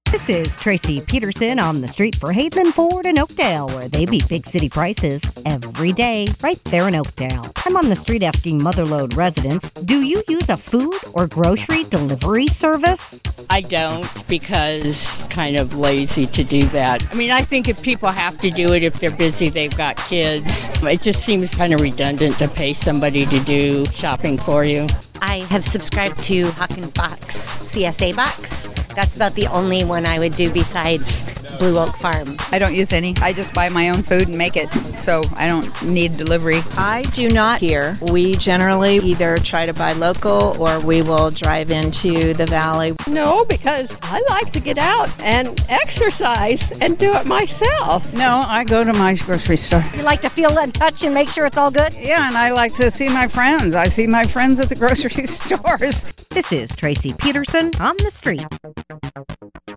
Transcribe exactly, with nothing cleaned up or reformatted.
This is Tracy Peterson on the street for Hadeland Ford in Oakdale, where they beat big city prices every day, right there in Oakdale. I'm on the street asking Motherlode residents, do you use a food or grocery delivery service? I don't, because I'm kind of lazy to do that. I mean, I think if people have to do it, if they're busy, they've got kids, it just seems kind of redundant to pay somebody to do shopping for you. I have subscribed to Huck and Fox C S A Box. That's about the only one I would do besides Blue Oak Farm. I don't use any. I just buy my own food and make it, so I don't need delivery. I do not here. We generally either try to buy local or we will drive into the valley. No, because I like to get out and exercise and do it myself. No, I go to my grocery store. You like to feel and touch and make sure it's all good? Yeah, and I like to see my friends. I see my friends at the grocery stores. This is Tracy Peterson on the street.